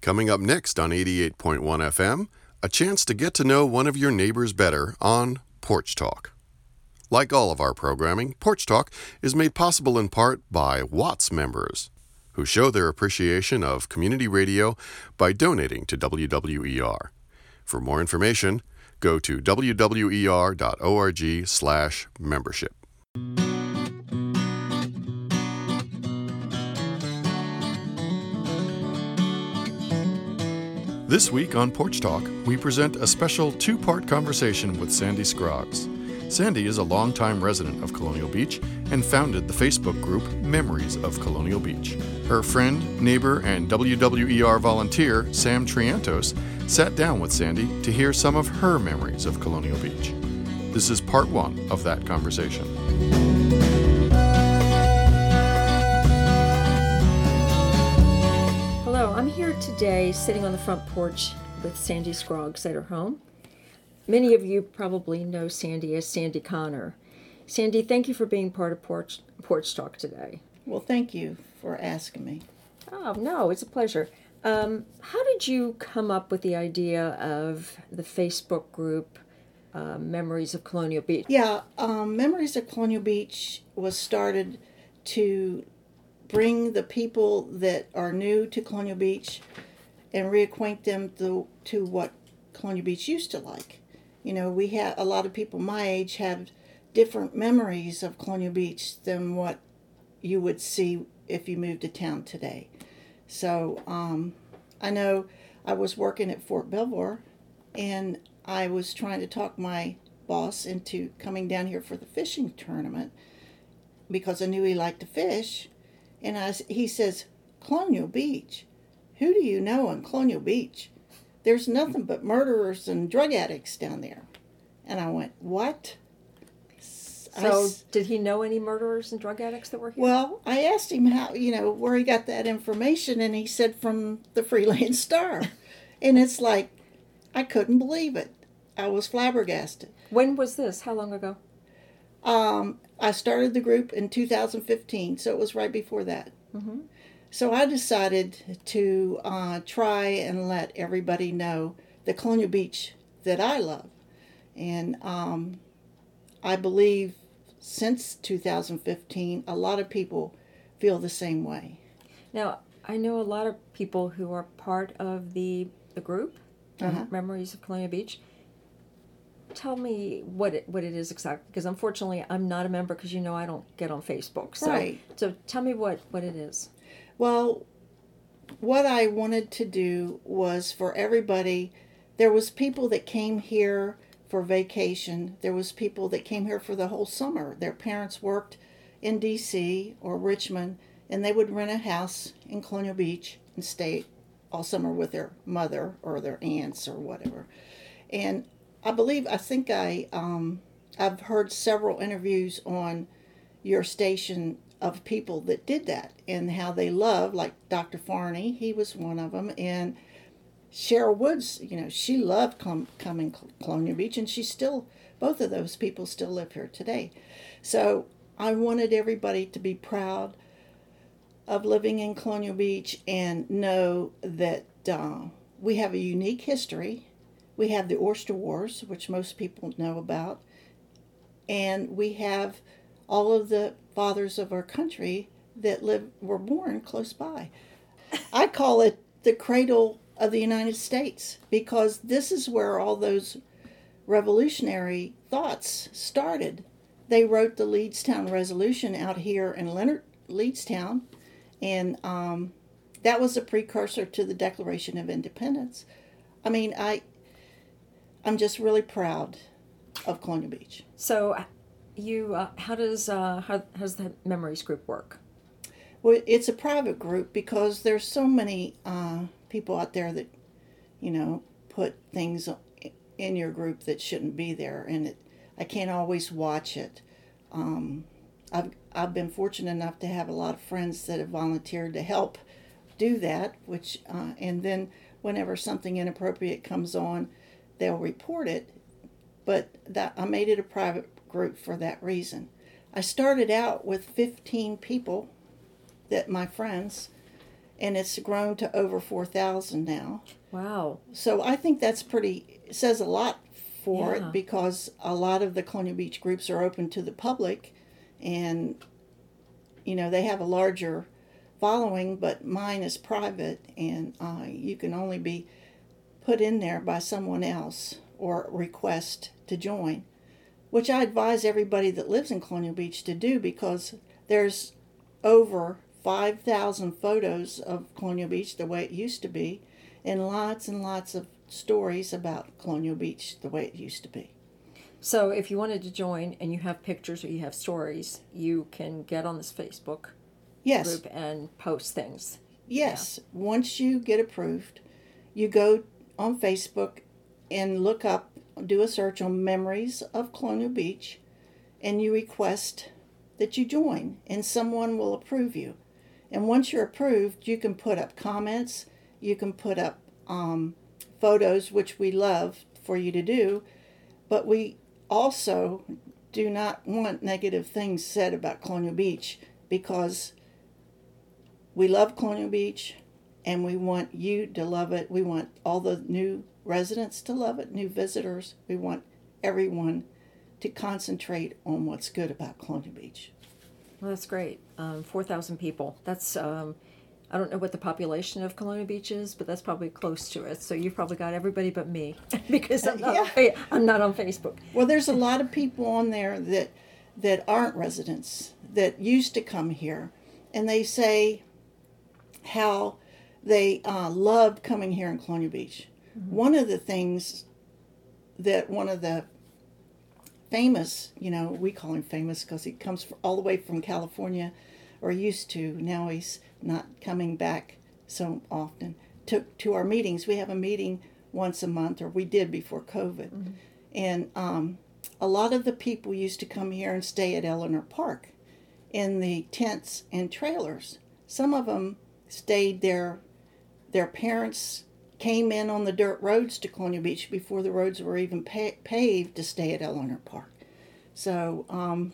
Coming up next on 88.1 FM, a chance to get to know one of your neighbors better on Porch Talk. Like all of our programming, Porch Talk is made possible in part by Watts members, who show their appreciation of community radio by donating to WWER. For more information, go to wwer.org/membership. This week on Porch Talk, we present a special two-part conversation with Sandy Scroggs. Sandy is a longtime resident of Colonial Beach and founded the Facebook group Memories of Colonial Beach. Her friend, neighbor, and WWER volunteer, Sam Triantos, sat down with Sandy to hear some of her memories of Colonial Beach. This is part one of that conversation. Hello, I'm here today sitting on the front porch with Sandy Scroggs at her home. Many of you probably know Sandy as Sandy Connor. Sandy, thank you for being part of Porch Talk today. Well, thank you for asking me. Oh, no, it's a pleasure. How did you come up with the idea of the Facebook group Memories of Colonial Beach? Yeah, Memories of Colonial Beach was started to bring the people that are new to Colonial Beach and reacquaint them to what Colonial Beach used to like. You know, we have a lot of people my age have different memories of Colonial Beach than what you would see if you moved to town today. So I know I was working at Fort Belvoir, and I was trying to talk my boss into coming down here for the fishing tournament because I knew he liked to fish. And he says, Colonial Beach? Who do you know in Colonial Beach? There's nothing but murderers and drug addicts down there. And I went, what? So did he know any murderers and drug addicts that were here? Well, I asked him how, where he got that information, and he said from the Freeland Star. And it's like, I couldn't believe it. I was flabbergasted. When was this? How long ago? I started the group in 2015, so it was right before that. Mm-hmm. So I decided to try and let everybody know the Colonial Beach that I love. And I believe since 2015, a lot of people feel the same way. Now, I know a lot of people who are part of the group, Memories of Colonial Beach. Tell me what it is exactly, because unfortunately I'm not a member because I don't get on Facebook. So, right. So tell me what it is. Well, what I wanted to do was for everybody, there was people that came here for vacation. There was people that came here for the whole summer. Their parents worked in D.C. or Richmond, and they would rent a house in Colonial Beach and stay all summer with their mother or their aunts or whatever. And I've heard several interviews on your station of people that did that and how they love, like Dr. Farney, he was one of them, and Cheryl Woods, she loved coming to Colonial Beach, and both of those people still live here today. So I wanted everybody to be proud of living in Colonial Beach and know that we have a unique history. We have the Oyster Wars, which most people know about, and we have all of the fathers of our country that were born close by. I call it the cradle of the United States because this is where all those revolutionary thoughts started. They wrote the Leedstown Resolution out here in Leedstown, and that was a precursor to the Declaration of Independence. I mean, I'm just really proud of Colonial Beach. So, how does the Memories group work? Well, it's a private group because there's so many people out there that, put things in your group that shouldn't be there, and I can't always watch it. I've been fortunate enough to have a lot of friends that have volunteered to help do that, which and then whenever something inappropriate comes on, they'll report it. But I made it a private group for that reason. I started out with 15 people, my friends, and it's grown to over 4,000 now. Wow. So I think that's says a lot for Yeah. it, because a lot of the Colonial Beach groups are open to the public, and they have a larger following, but mine is private, and you can only be put in there by someone else or request to join, which I advise everybody that lives in Colonial Beach to do, because there's over 5,000 photos of Colonial Beach the way it used to be, and lots of stories about Colonial Beach the way it used to be. So if you wanted to join and you have pictures or you have stories, you can get on this Facebook Yes. group and post things. Yes. Yeah. Once you get approved, you go on Facebook and do a search on Memories of Colonial Beach, and you request that you join, and someone will approve you. And once you're approved, you can put up comments, you can put up photos, which we love for you to do, but we also do not want negative things said about Colonial Beach, because we love Colonial Beach and we want you to love it. We want all the new residents to love it, new visitors. We want everyone to concentrate on what's good about Colonial Beach. Well, that's great. 4,000 people. That's, I don't know what the population of Colonial Beach is, but that's probably close to it. So you've probably got everybody but me, because I'm not on Facebook. Well, there's a lot of people on there that aren't residents, that used to come here, and they say how they loved coming here in Colonial Beach. Mm-hmm. One of the things that one of the famous, we call him famous because he comes all the way from California, or used to. Now he's not coming back so often to our meetings. We have a meeting once a month, or we did before COVID. Mm-hmm. And a lot of the people used to come here and stay at Eleanor Park in the tents and trailers. Some of them stayed there. Their parents came in on the dirt roads to Colonial Beach before the roads were even paved to stay at Eleanor Park. So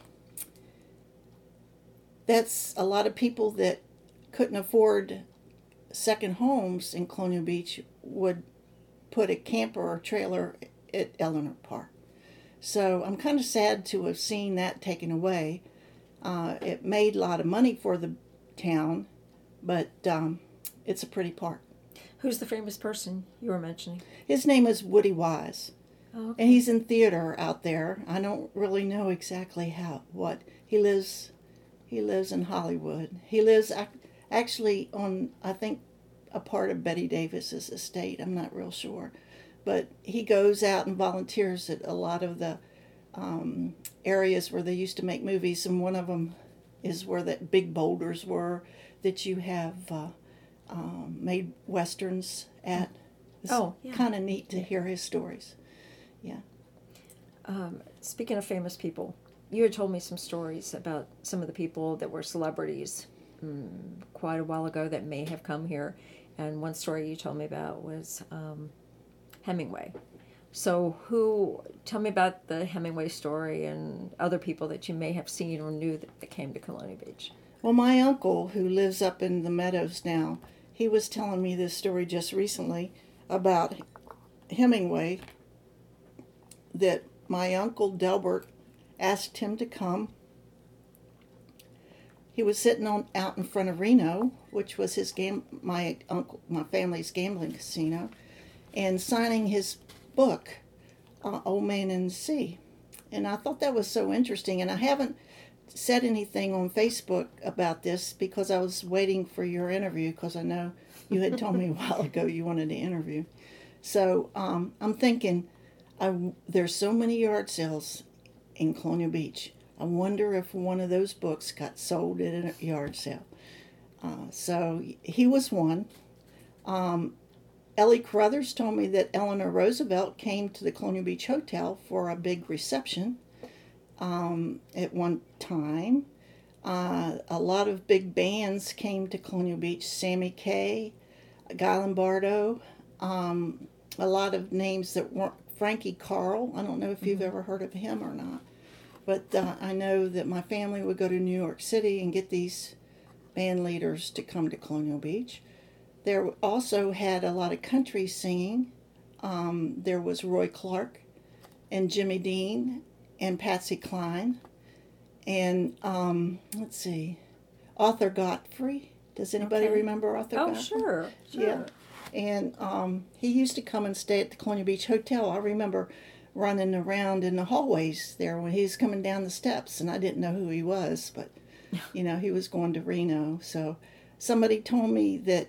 that's a lot of people that couldn't afford second homes in Colonial Beach would put a camper or trailer at Eleanor Park. So I'm kind of sad to have seen that taken away. It made a lot of money for the town, but it's a pretty park. Who's the famous person you were mentioning? His name is Woody Wise. Oh, okay. And he's in theater out there. I don't really know exactly what. He lives in Hollywood. He lives actually on, I think, a part of Betty Davis's estate. I'm not real sure. But he goes out and volunteers at a lot of the areas where they used to make movies, and one of them is where the big boulders were that you have made westerns at. It's kind of neat to hear his stories. Yeah. Speaking of famous people, you had told me some stories about some of the people that were celebrities quite a while ago that may have come here. And one story you told me about was Hemingway. So tell me about the Hemingway story and other people that you may have seen or knew that came to Colonial Beach. Well, my uncle, who lives up in the Meadows now, he was telling me this story just recently about Hemingway, that my uncle Delbert asked him to come. He was sitting out in front of Reno, which was my family's gambling casino, and signing his book, Old Man in the Sea. And I thought that was so interesting. And I haven't said anything on Facebook about this because I was waiting for your interview, because I know you had told me a while ago you wanted to interview. So I'm thinking, there's so many yard sales in Colonial Beach. I wonder if one of those books got sold at a yard sale. So he was one. Ellie Carruthers told me that Eleanor Roosevelt came to the Colonial Beach Hotel for a big reception at one time. A lot of big bands came to Colonial Beach. Sammy Kaye, Guy Lombardo, a lot of names that weren't. Frankie Carl, I don't know if you've ever heard of him or not, but I know that my family would go to New York City and get these band leaders to come to Colonial Beach. There also had a lot of country singing. There was Roy Clark and Jimmy Dean and Patsy Cline. And let's see, Arthur Godfrey. Does anybody remember Arthur Godfrey? Oh, sure. Yeah. And he used to come and stay at the Colonial Beach Hotel. I remember running around in the hallways there when he was coming down the steps, and I didn't know who he was, but, he was going to Reno. So somebody told me that,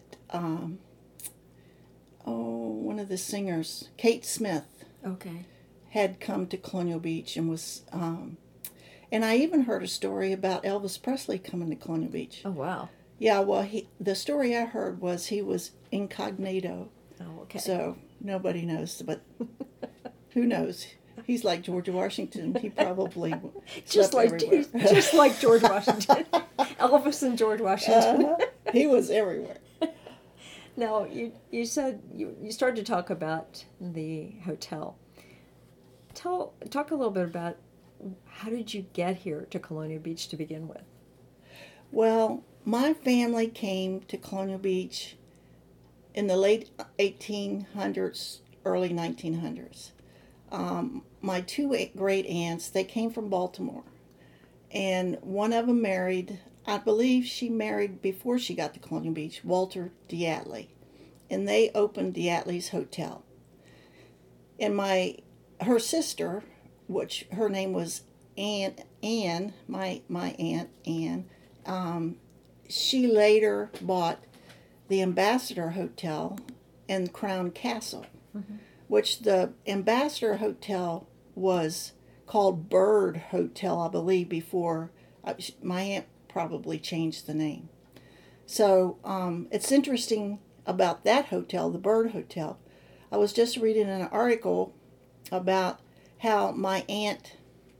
one of the singers, Kate Smith, Okay. had come to Colonial Beach and was, and I even heard a story about Elvis Presley coming to Colonial Beach. Oh, wow. Yeah, well, the story I heard was he was incognito. Oh, okay. So nobody knows, but who knows? He's like George Washington. He probably just like everywhere. just like George Washington, Elvis and George Washington. He was everywhere. Now you said you started to talk about the hotel. Talk a little bit about how did you get here to Colonial Beach to begin with? Well, my family came to Colonial Beach in the late 1800s, early 1900s. My two great aunts, they came from Baltimore. And one of them married, I believe she married before she got to Colonial Beach, Walter Diatley. And they opened Diatley's Hotel. And her sister, which her name was Anne, my aunt Anne, she later bought the Ambassador Hotel and Crown Castle, which the Ambassador Hotel was called Bird Hotel, I believe, before my aunt probably changed the name. So it's interesting about that hotel, the Bird Hotel. I was just reading an article about how my aunt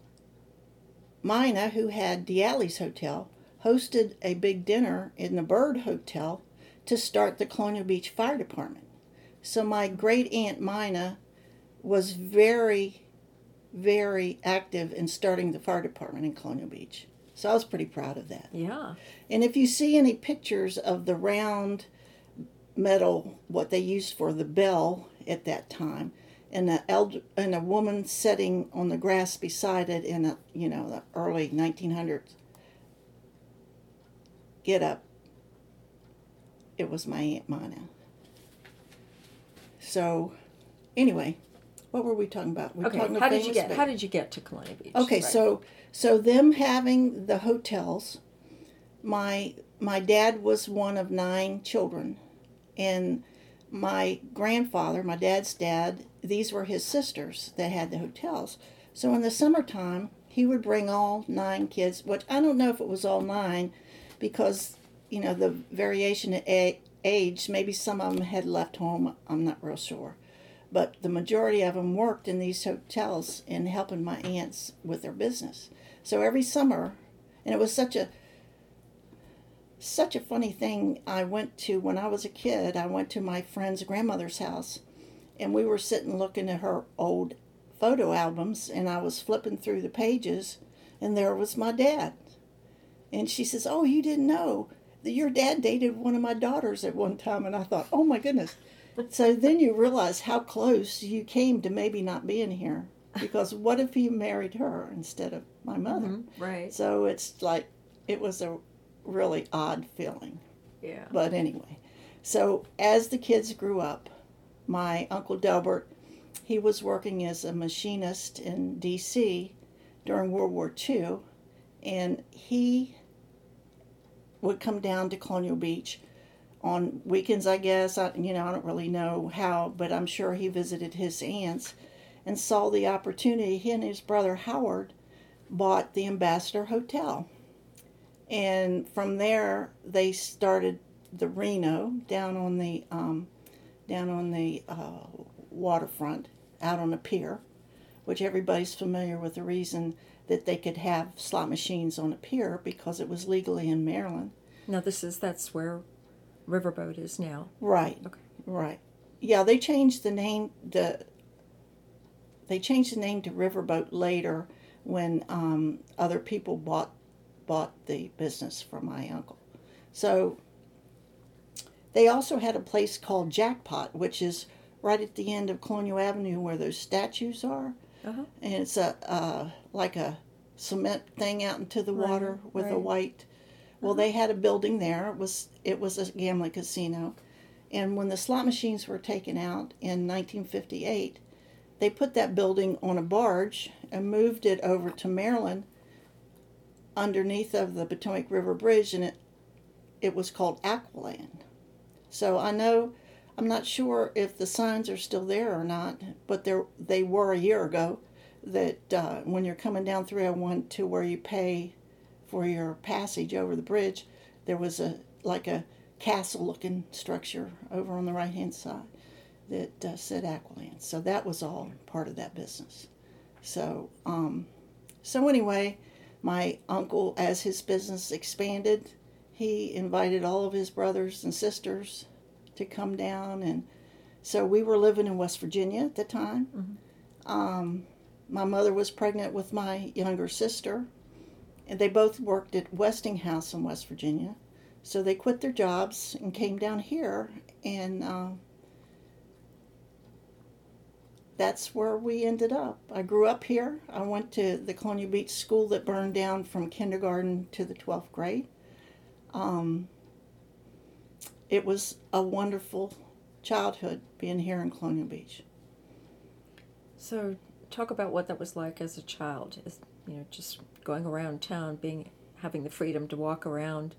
Mina, who had Diatley's Hotel, hosted a big dinner in the Bird Hotel to start the Colonial Beach Fire Department. So my great aunt Mina was very, very active in starting the fire department in Colonial Beach. So I was pretty proud of that. Yeah. And if you see any pictures of the round metal, what they used for the bell at that time, and a woman sitting on the grass beside it in the early 1900s get up, it was my Aunt Mina. So, anyway, what were we talking about? We're talking how did you get to Colonial Beach? Okay, Right. so them having the hotels, my dad was one of 9 children, and my grandfather, my dad's dad, these were his sisters that had the hotels. So in the summertime, he would bring all 9 kids, which I don't know if it was all 9, because the variation in age, maybe some of them had left home, I'm not real sure. But the majority of them worked in these hotels and helping my aunts with their business. So every summer, and it was such a funny thing, I went to, when I was a kid, I went to my friend's grandmother's house, and we were sitting looking at her old photo albums, and I was flipping through the pages, and there was my dad. And she says, "Oh, you didn't know that your dad dated one of my daughters at one time." And I thought, oh my goodness. So then you realize how close you came to maybe not being here, because what if he married her instead of my mother? Mm-hmm. Right. So it's like, it was a really odd feeling. Yeah. But anyway, so as the kids grew up, my Uncle Delbert, he was working as a machinist in D.C. during World War II, and he would come down to Colonial Beach on weekends, I guess. I don't really know how, but I'm sure he visited his aunts and saw the opportunity. He and his brother Howard bought the Ambassador Hotel. And from there, they started the Reno down on the waterfront, out on the pier, which everybody's familiar with the reason that they could have slot machines on a pier, because it was legally in Maryland. Now that's where Riverboat is now. Right. Okay. Right. Yeah, they changed the name to Riverboat later when other people bought the business from my uncle. So They also had a place called Jackpot, which is right at the end of Colonial Avenue where those statues are. Uh-huh. And it's a like a cement thing out into the water with a white. Well, they had a building there. It was a gambling casino. And when the slot machines were taken out in 1958, they put that building on a barge and moved it over to Maryland underneath of the Potomac River Bridge, and it was called Aqualand. So I'm not sure if the signs are still there or not, but they were a year ago, that when you're coming down 301 to where you pay for your passage over the bridge, there was a castle-looking structure over on the right-hand side that said Aqualand. So that was all part of that business. So anyway, my uncle, as his business expanded, he invited all of his brothers and sisters to come down, and so we were living in West Virginia at the time. Mm-hmm. My mother was pregnant with my younger sister, and they both worked at Westinghouse in West Virginia. So they quit their jobs and came down here, and that's where we ended up. I grew up here. I went to the Colonial Beach school that burned down from kindergarten to the 12th grade. It was a wonderful childhood being here in Colonial Beach. So talk about what that was like as a child, just going around town, having the freedom to walk around.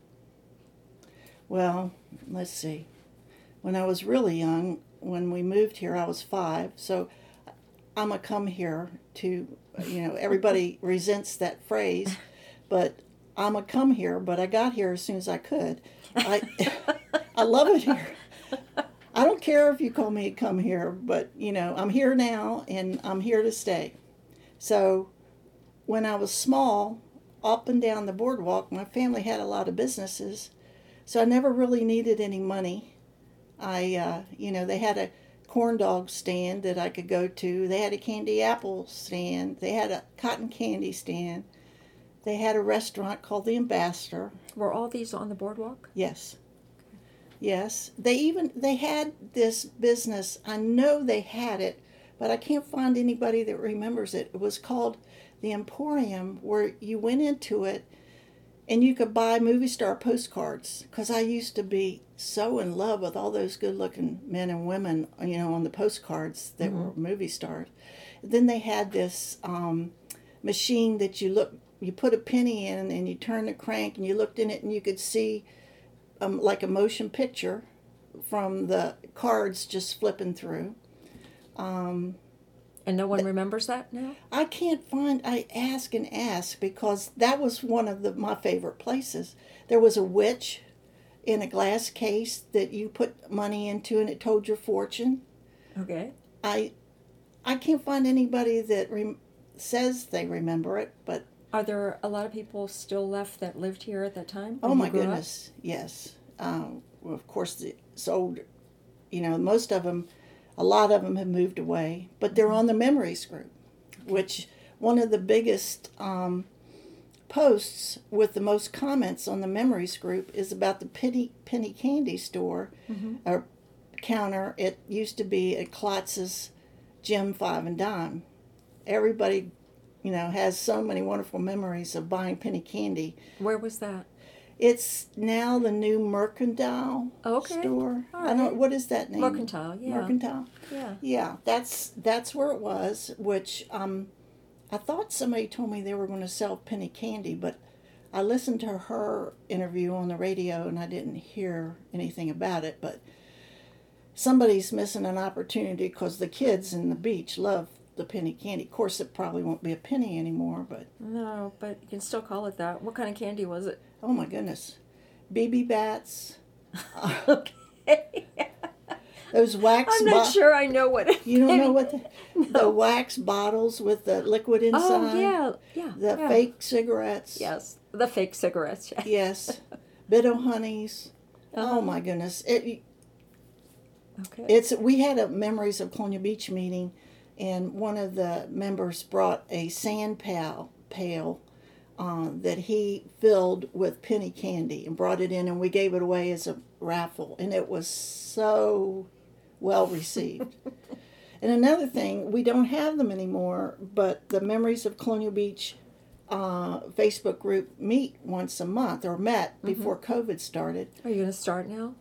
Well, let's see. When I was really young, when we moved here, I was 5. So I'm a come here to, everybody resents that phrase, but I'm a come here, but I got here as soon as I could. I love it here. I don't care if you call me a come here, but, I'm here now and I'm here to stay. So when I was small, up and down the boardwalk, my family had a lot of businesses, so I never really needed any money. They had a corn dog stand that I could go to. They had a candy apple stand. They had a cotton candy stand. They had a restaurant called the Ambassador. Were all these on the boardwalk? Yes. Yes. They had this business. I know they had it, but I can't find anybody that remembers it. It was called the Emporium, where you went into it and you could buy movie star postcards, because I used to be so in love with all those good-looking men and women, on the postcards that were movie stars. Then they had this machine that you put a penny in and you turn the crank and you looked in it and you could see like a motion picture from the cards just flipping through. And no one remembers that now? I can't find, I ask and ask, because that was one of my favorite places. There was a witch in a glass case that you put money into and it told your fortune. Okay. I can't find anybody that says they remember it, but... Are there a lot of people still left that lived here at that time? Oh my goodness, yes. Well, of course, it's old, most of them, a lot of them have moved away, but they're on the Memories group, which one of the biggest posts with the most comments on the Memories group is about the penny candy store or counter. It used to be at Klotz's Gem 5 and Dime. Everybody, has so many wonderful memories of buying penny candy. Where was that? It's now the new Mercantile store. All right. I don't. What is that name? Mercantile. Yeah. Mercantile. Yeah. Yeah. That's where it was. Which I thought somebody told me they were going to sell penny candy, but I listened to her interview on the radio and I didn't hear anything about it. But somebody's missing an opportunity, because the kids in the beach love the penny candy. Of course, it probably won't be a penny anymore, but... No, but you can still call it that. What kind of candy was it? Oh, my goodness. BB bats. Okay. Those wax... I'm not sure I know what it You don't know what the wax bottles with the liquid inside? Oh, yeah. The fake cigarettes. Yes, the fake cigarettes. Yes. Biddo honeys. Oh, my goodness. Okay. We had a Memories of Colonial Beach meeting, and one of the members brought a sand pail that he filled with penny candy and brought it in, and we gave it away as a raffle, and it was so well received. And another thing, we don't have them anymore, but the Memories of Colonial Beach Facebook group meet once a month, or met before COVID started. Are you going to start now?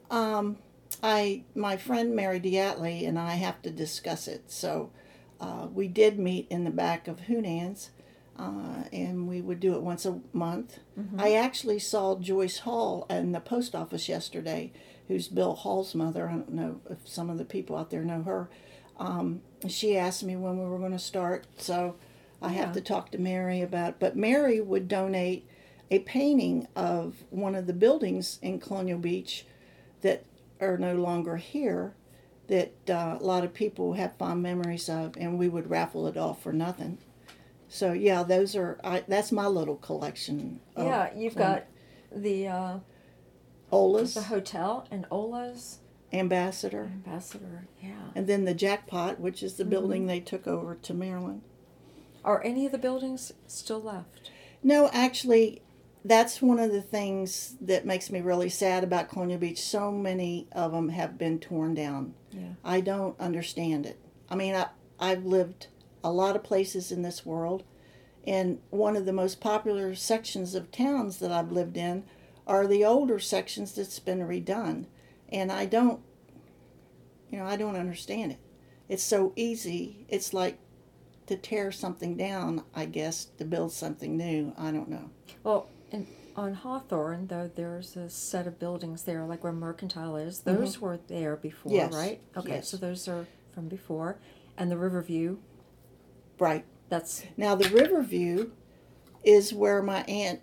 My friend Mary Diatley and I have to discuss it. So we did meet in the back of Hunan's, and we would do it once a month. I actually saw Joyce Hall in the post office yesterday, who's Bill Hall's mother. I don't know if some of the people out there know her. She asked me when we were going to start, so I have to talk to Mary about it. But Mary would donate a painting of one of the buildings in Colonial Beach that are no longer here, that a lot of people have fond memories of, and we would raffle it off for nothing. So yeah, that's my little collection. You've got the Ola's, the hotel and Ola's Ambassador, and then the Jackpot, which is the building they took over to Maryland. Are any of the buildings still left? No, actually, that's one of the things that makes me really sad about Colonial Beach. So many of them have been torn down. Yeah. I don't understand it. I mean, I've lived a lot of places in this world, and one of the most popular sections of towns that I've lived in are the older sections that's been redone. And I don't understand it. It's so easy. It's like to tear something down, I guess, to build something new. I don't know. Well, on Hawthorne, though, there's a set of buildings there, like where Mercantile is. Those were there before, yes. right? Okay, yes. So those are from before. And the Riverview. Right. Now, the Riverview is where my Aunt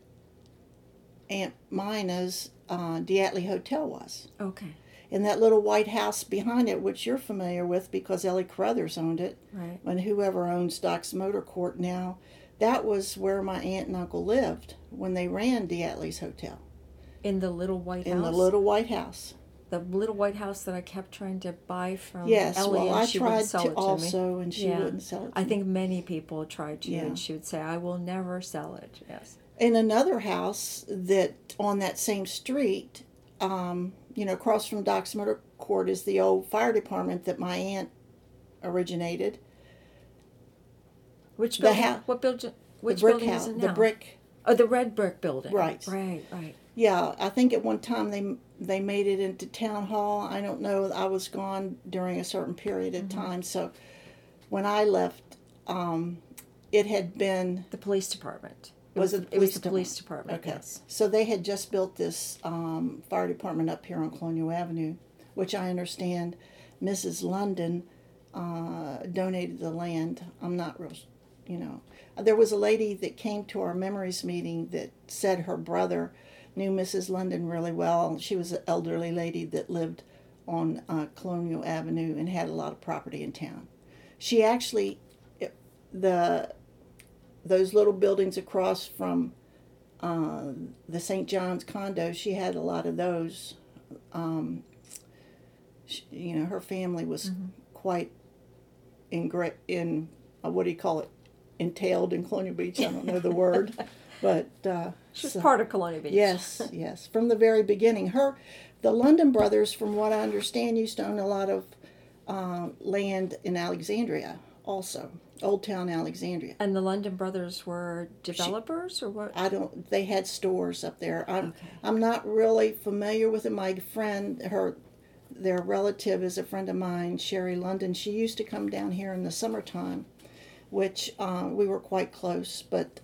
Mina's Diatley Hotel was. Okay. And that little white house behind it, which you're familiar with because Ellie Carruthers owned it, right? And whoever owns Doc's Motor Court now, that was where my aunt and uncle lived when they ran Diatley's Hotel. In the little white house? In the little white house. The little white house that I kept trying to buy from yes, Ellie, well, and she wouldn't sell it to also, me. And she wouldn't sell it to I me. think many people tried to, and she would say, I will never sell it. Yes. In another house that on that same street, across from Doc's Motor Court is the old fire department that my aunt originated. Which building? What building? Which building is it now? The brick. Oh, the red brick building. Right. Right. Yeah, I think at one time they made it into town hall. I don't know. I was gone during a certain period of time, so when I left, it had been the police department. It was the police department. Okay. Yes. So they had just built this fire department up here on Colonial Avenue, which I understand Mrs. London donated the land. I'm not real, There was a lady that came to our memories meeting that said her brother knew Mrs. London really well. She was an elderly lady that lived on Colonial Avenue and had a lot of property in town. She actually, those little buildings across from the St. John's condo, she had a lot of those. Her family was quite entailed in Colonial Beach. I don't know the word, but she's part of Colonial Beach. Yes, from the very beginning. The London brothers, from what I understand, used to own a lot of land in Alexandria, also Old Town Alexandria. And the London brothers were developers, or what? They had stores up there. I'm not really familiar with it. My friend, their relative is a friend of mine, Sherry London. She used to come down here in the summertime, which we were quite close, but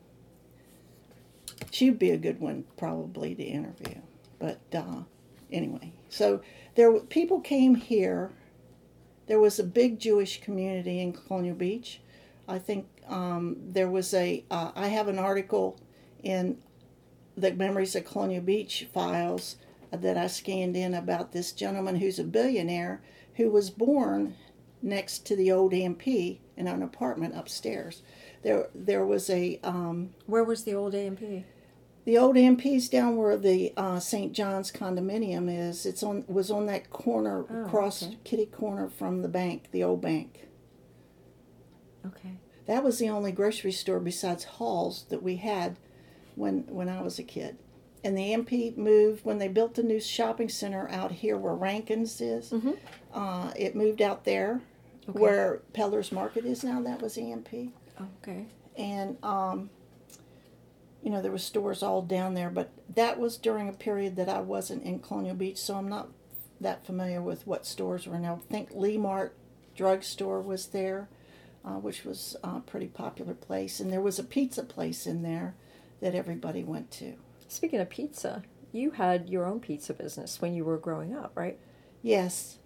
she'd be a good one probably to interview. But anyway, so people came here. There was a big Jewish community in Colonial Beach. I think there was I have an article in the Memories of Colonial Beach files that I scanned in about this gentleman who's a billionaire who was born next to the old A&P in an apartment upstairs. There was a... Where was the old A&P? The old A&P's down where the St. John's condominium is. Was on that corner, kitty corner from the bank, the old bank. Okay. That was the only grocery store besides Hall's that we had when I was a kid. And the MP moved when they built the new shopping center out here where Rankins is. It moved out there where Peller's Market is now. That was EMP. Okay. And, there were stores all down there. But that was during a period that I wasn't in Colonial Beach, so I'm not that familiar with what stores were now. I think Lee Mart drugstore was there, which was a pretty popular place. And there was a pizza place in there that everybody went to. Speaking of pizza, you had your own pizza business when you were growing up, right? Yes.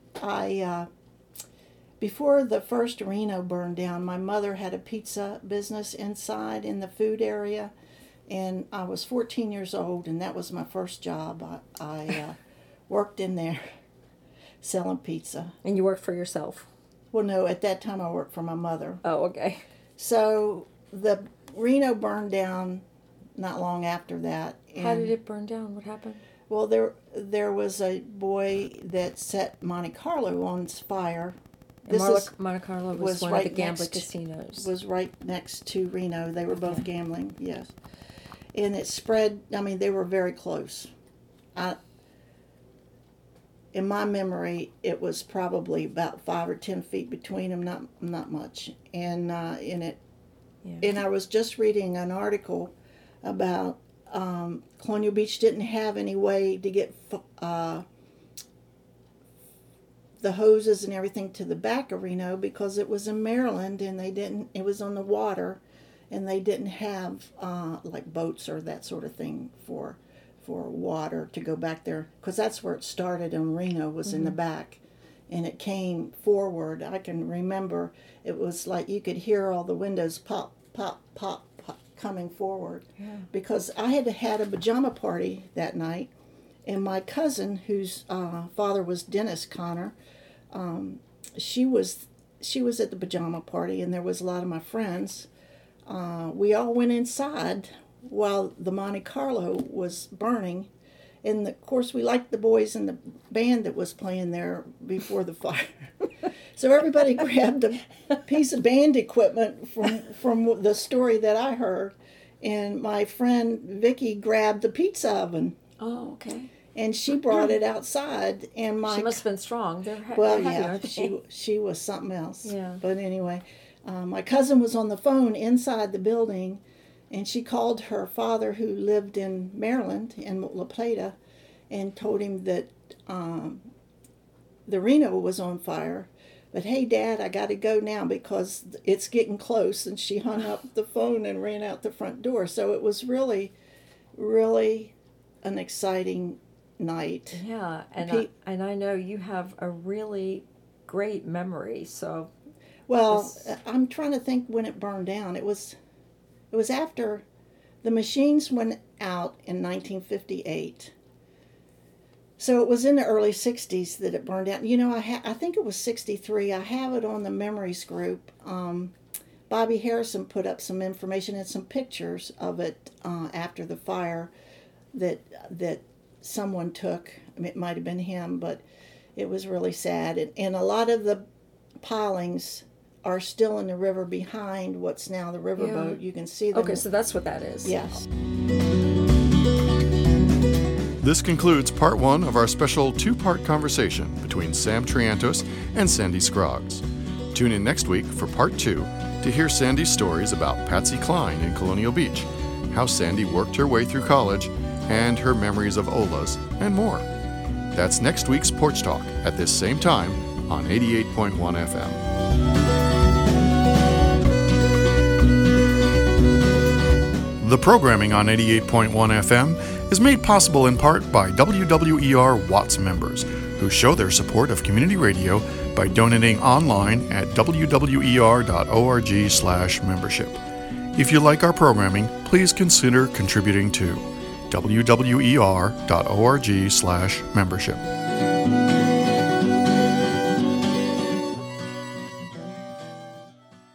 Before the first Reno burned down, my mother had a pizza business inside in the food area, and I was 14 years old, and that was my first job. I worked in there selling pizza. And you worked for yourself? Well, no, at that time I worked for my mother. Oh, okay. So the Reno burned down not long after that. How did it burn down? What happened? Well, there was a boy that set Monte Carlo on fire. Monte Carlo was one of the gambling casinos. Was right next to Reno. They were both gambling, yes. And it spread, they were very close. In my memory, it was probably about 5 or 10 feet between them, not much. And and I was just reading an article about Colonial Beach didn't have any way to get the hoses and everything to the back of Reno because it was in Maryland and it was on the water, and they didn't have like boats or that sort of thing for water to go back there, because that's where it started in Reno, was in the back, and it came forward. I can remember it was like you could hear all the windows pop, pop, pop, pop coming forward, because I had a pajama party that night, and my cousin, whose father was Dennis Connor, she was at the pajama party, and there was a lot of my friends. We all went inside while the Monte Carlo was burning, and of course we liked the boys in the band that was playing there before the fire. So everybody grabbed a piece of band equipment from the story that I heard, and my friend Vicky grabbed the pizza oven. Oh, okay. And she brought it outside, and she must have been strong. She was something else. Yeah. But anyway, my cousin was on the phone inside the building, and she called her father, who lived in Maryland, in La Plata, and told him that the Reno was on fire. But, hey, Dad, I got to go now because it's getting close. And she hung up the phone and ran out the front door. So it was really, really an exciting night. Yeah, and I know you have a really great memory. So, I'm trying to think when it burned down. It was after the machines went out in 1958. So it was in the early 60s that it burned down. I think it was 63. I have it on the memories group. Bobby Harrison put up some information and some pictures of it after the fire that someone took. It might have been him, but it was really sad. And a lot of the pilings are still in the river behind what's now the riverboat. You can see them. Okay, so that's what that is. Yes. This concludes part one of our special two-part conversation between Sam Triantos and Sandy Scroggs. Tune in next week for part two to hear Sandy's stories about Patsy Cline in Colonial Beach, how Sandy worked her way through college, and her memories of Ola's, and more. That's next week's Porch Talk at this same time on 88.1 FM. The programming on 88.1 FM is made possible in part by WWER Watts members, who show their support of community radio by donating online at wwer.org/membership. If you like our programming, please consider contributing to wwer.org/membership.